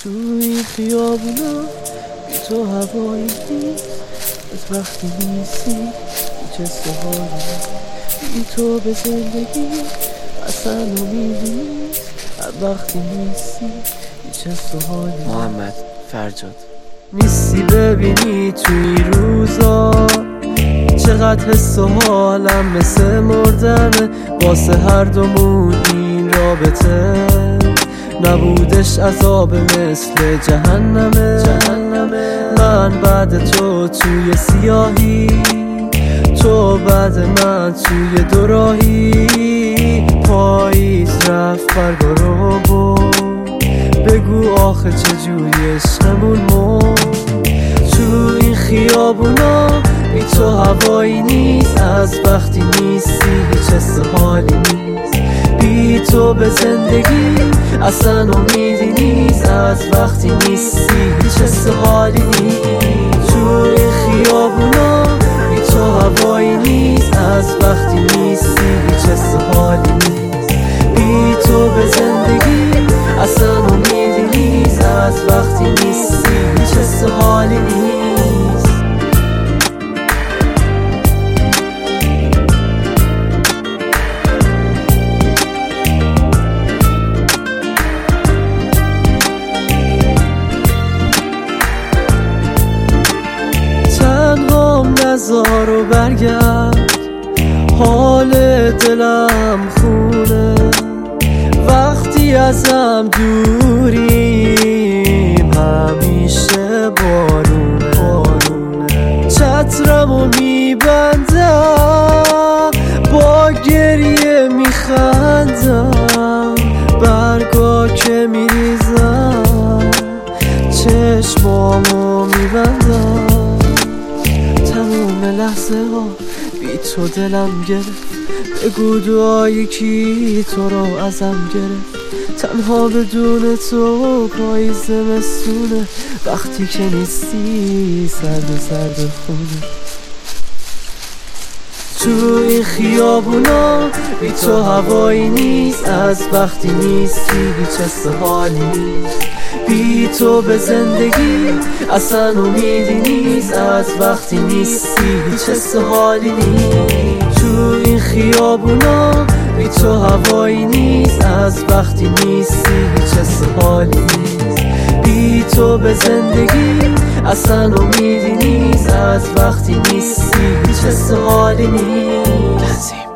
تو این خیابونا بی تو هوایی نیست، از وقتی نیستی چه سوالی، بی تو به زندگی اصلا امیدی نیست، از وقتی نیستی چه سوالی. محمد فرجاد. نیستی ببینی تو این روزا چقدر حس و حالم مثل مردنه، واسه هر دومون این رابطه نبودش عذاب مثل جهنمه. من بعد تو توی سیاهی، تو بعد من توی دوراهی، پاییز رفت برگا رو برد، بگو آخه چجوری عشقمون مرد. تو این خیابونا بی تو هوایی نیست، از وقتی نیستی هیچ حس حالی نیست، بی تو به زندگی اصلا امیدی نیست، از وقتی نیستی هیچ حس حالی نیست. تو این خیابونا بی تو هوایی نیست، از وقتی نیستی هیچ حس حالی نیست، بی تو به زندگی اصلا امیدی نیست، از وقتی نیستی هیچ حس حالی نیست. نزار و برگرد، حال دلم خونه، وقتی ازم دوریم همیشه بارونه، چترمو میبندم با گریه میخندم، برگا که میریزم چشمامو میبندم، تموم لحظه ها بی تو دلم گرفت، بگو دعای کی تو رو ازم گرفت، تنها بدون تو پاییز زمستونه، وقتی که نیستی سرد خونه. تو این خیابونا بی تو هوایی نیست، از وقتی نیستی هیچ حس حالی نیست، بی تو به زندگی اصلا امیدی نیست، از وقتی نیستی هیچ حس حالی نیست. تو این خیابونا بی تو هوایی نیست، از وقتی نیستی هیچ حس حالی نیست، بی تو به زندگی اصلا امیدی نیست، از وقتی نیستی هیچ حس حالی نیست.